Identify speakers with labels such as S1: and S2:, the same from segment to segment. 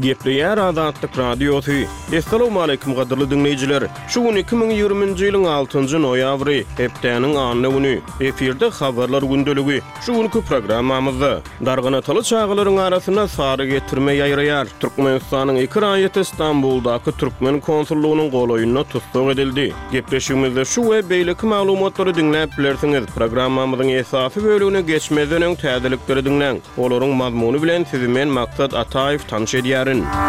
S1: Gepleýär Azatlyk radiosu. Assalamu alaykum gaderly dinleýijiler. Şu gün 2020-nji ýylyň 6-njy noýabry, hepdeniň anyny güni. Eferde habarlar gündeligi. Şu günkü programmamyzda darganatyly çağlaryň arasyna sary getirme ýaýraýar. Türkmenistanyň iki raýaty Istanbuldaky Türkmen konsullugynyň golaýyna tutsak edildi. Gepleşigimizde şu we beýleki maglumatlary dinläp bilersiňiz. Programmamyzyň esasy bölügine geçmeden öň täzelikleri dinleň. Olaryň mazmuny bilen sizi men Maksat Ataýew tanış edýär.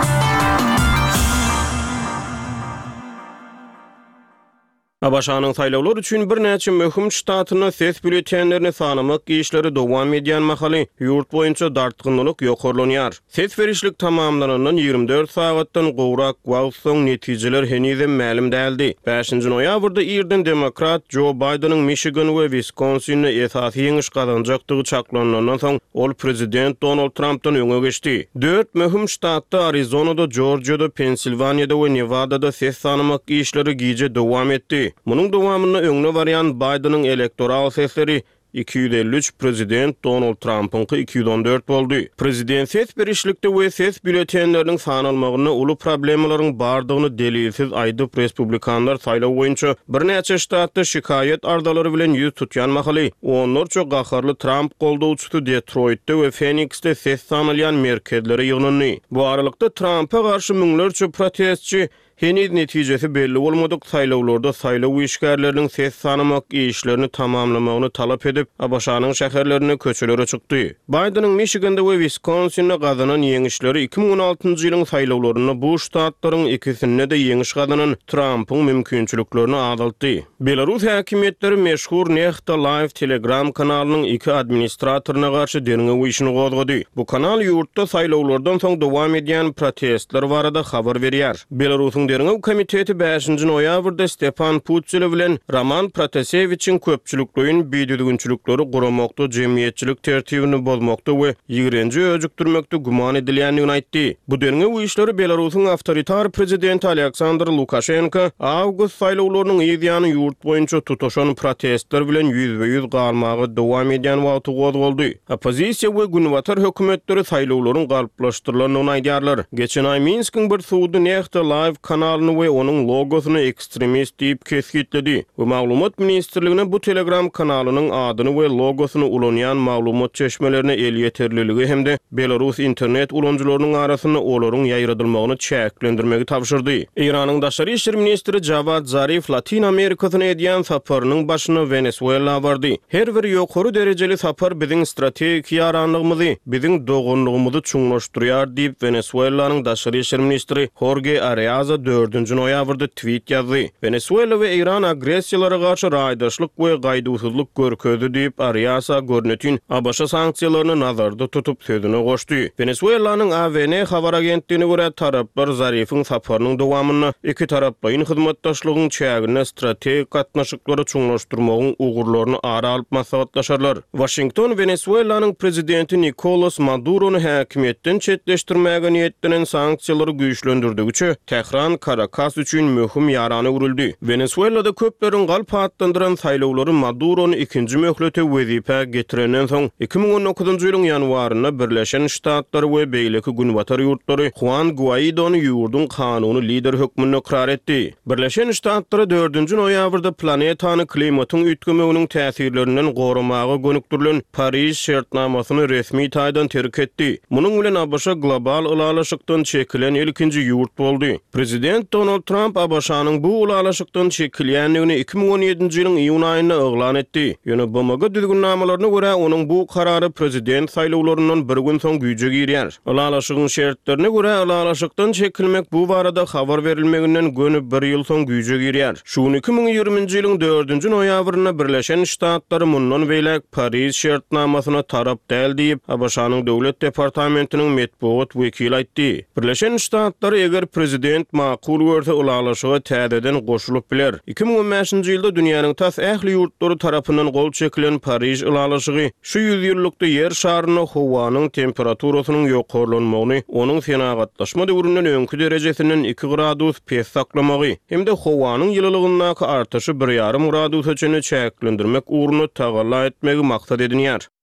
S1: Abaşanyň saýlawlar üçin bir näçe möhüm ştatyna ses bülletenlerini sanamak işleri dowam edýän mahaly ýurt boýunça dartgynlyk ýokarlanýar. Ses berişlik tamamlanandan 24 sagatdan gowrak wagt soň netijeler henüzem ma'lum däldi. 5-nji noýabrda irden demokrat Joe Biden'ın Michigan we Wisconsin'de esasy ýeňiş gazanjakdygy çaklanandan soň ol prezident Donald Trump'dan öňe geçdi. 4 möhüm ştatda Arizona'da, Georgia'da, Pensilvaniýada we Nevada'da ses sanamak işleri giýje dowam etdi. Munun dowamyna öňüne barýan Biden'ın elektoral sesleri 253, prezident Donald Trump'ınky 214 boldy. Prezident ses berişlikde we ses bülletenleriniň sanalmagyna uly problemlaryň bardygyny delilsiz aýdyp respublikanlar saýlaw boýunça bir näçe ştatda şikayet ardalary bilen ýüz tutýan mahaly. Onlarça gaharly Trump goldawçysy Detroit'te we Phoenix'te ses sanalýan merkezlere ýygnandy. Bu aralykda Trump'a garşy müňlerçe protestçi heniz netijesi belli bolmadyk saýlawlarda saýlaw işgärleriniň ses sanamak işlerini tamamlamagyny talap edip Abaşanyň şäherlerine köçelere çykdy. Biden'ın Michigan'da we Wisconsin'de gazanan ýeňişleri 2016-njy ýylyň saýlawlaryna bu ştatlaryň ikisinde de ýeňiş gazanan Trump'ın mümkinçiliklerini adaltdy. Belarus häkimetleri meşhur Nexta Live Telegram kanalynyň iki administratoryna garşy derňe işini gozgady. Bu kanal ýurtda saýlawlardan soň dowam edýän protestler barada habar berýär. Belarusyň derňe komiteti 5-nji noýabrda Stepan Putsel bilen Roman Protaseviçiň köpçülikliğin biýdüdügünçilikleri guramakda jemgyýetçilik tertibini bozmakda we ýigrenji öjükdirmekde guman edilýändigini aýtdy. Bu derňe bu işleri Belarusyň awtoritar prezidenti Aleksandr Lukashenko awgust saýlawlarynyň ýygyany ýurt boýunça tutuşan protestler bilen ýüzbe-ýüz galmagy dowam edýän wagty gozgoldy. Opozisiýa we günwatar hökümetleri saýlawlaryň galplaşdyrylanyny aýdýarlar. Geçen aý Minskiň bir suwdy Nexta Live kanalyny we onuň logosyny ekstremist diýip kesgitledi. Bu maglumat ministrligine bu Telegram kanalynyň adyny we logosyny ulanýan maglumat çeşmelerini el ýeterliligi hemde Belarus internet ulanjylarynyň arasyna olaryň ýaýradylmagyny çäklendirmegi tapşyrdy. Iranyň daşary işler ministri Javad Zarif Latin Amerikasyna edýän saparynyň başyna Venezuela bardy. Her bir ýokary derejeli sapar biziň strategik ýaranlygymyzy, biziň dogunlygymyzy çuňlaşdyrýar diýip Venezuelanyň daşary işler ministri Jorge Arias 4-nji noýabrda tweet ýazdy. Venezuela we Iran agressiýalara garşy raýdaşlyk we gaýdusuzlyk görkezdi diýip Arias görnetin Abaşa sanksiýalaryny nazarda tutup sözüne goşdy. Venezuelanyň AWN habar agentligine görä taraplar Zarifyň saparynyň dowamyna iki taraplyň hyzmatdaşlygyň çägine strategik gatnaşyklary çuňlaşdyrmagyň ugurlaryny ara alyp maslahatlaşarlar. Washington Venezuelanyň prezidenti Nicolas Maduro'nu häkimetden çetleşdirmäge niýetlenen sanksiýalary güýçlendirdigiçe Tehran Caracas üçin möhüm ýarany urildi. Venezuelada köpleriň galp atlandyran saýlawlary Maduro'nu ikinji möhlete wezipe getirenden soň 2019-njy ýylyň ýanwaryna Birleşen Ştatlar we beýleki günwatar ýurtlary Juan Guaido'nu ýurdun kanuny lider hökmüne ikrar etdi. Birleşen Ştatlar 4-nji noýabrda planetany klimatyň ütgemeginiň täsirlerinden goramaga gönükdirilen Paris şertnamasyny resmi taýdan terk etdi. Munyň bilen Abaşa global ulalaşykdan çekilen ilkinji ýurt boldy. Prezident Donald Trump Abaşanyň bu ulalaşykdan çekilýänligini 2017-nji ýylyň iýun aýynda oglan etdi. Ýöne BMG düzgünlamalaryna görä onuň bu karary prezident saýlawlaryndan bir gün soň güýje girýär. Ulalaşygyň şertlerine görä ulalaşykdan çekilmek bu barada habar berilmeginden gönüp bir ýyl soň güýje girýär. Şuň 2020-nji ýylyň 4-nji noýabryna Birleşen Ştatlary mundan beýlek Paris şertnamasyna tarap däl diýip Abaşanyň döwlet departamentiniň metbuat wekili aýtdy. Birleşen Ştatlary eger prezident makul görse ulalaşyga täzeden goşulyp biler. 2015-nji ýylda dünýäniň tas ähli ýurtlary tarapyndan gol çekilen Paris ulalaşygy şu 100 ýyllykda yer şaryna howanyň temperaturasynyň ýokarlanmagyny, onuň fenagatlaşma döwründen öňkü derejesinden 2 gradus pes saklamagy hemde howanyň ýyllylygyndaky artaşy 1,5 gradusa çenli çäklendirmek uğruna tagalla etmegi maksat edilýär.